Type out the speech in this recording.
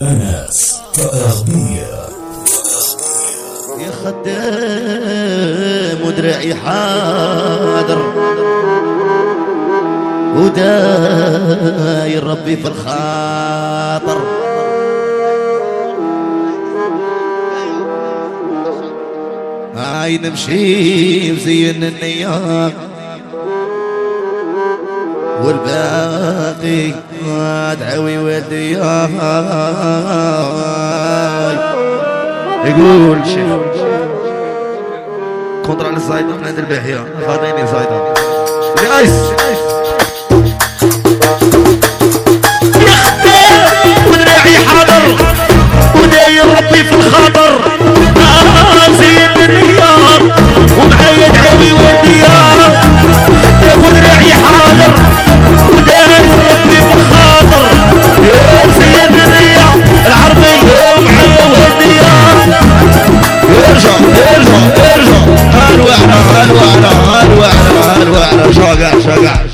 أنس كأغبية يا خدام ودرعي حاضر وداير ربي في الخاطر هاي نمشي مزين النيام والباقي ادعوي والدياي يقول شيخ كونتر على الزايدة من عند الباحية خاطيني زايدة نايس يا خدام ودراعي حاضر وداير ربي في الخاطر زين النيار ومعايا دعوي والديار ودراعي حاضر وداير ربي في الخاطر زين النيار العربي ومعايا والديار ارجع ارجع ارجع هالوعنا هالوعنا هالوعنا هالوعنا شقع شقع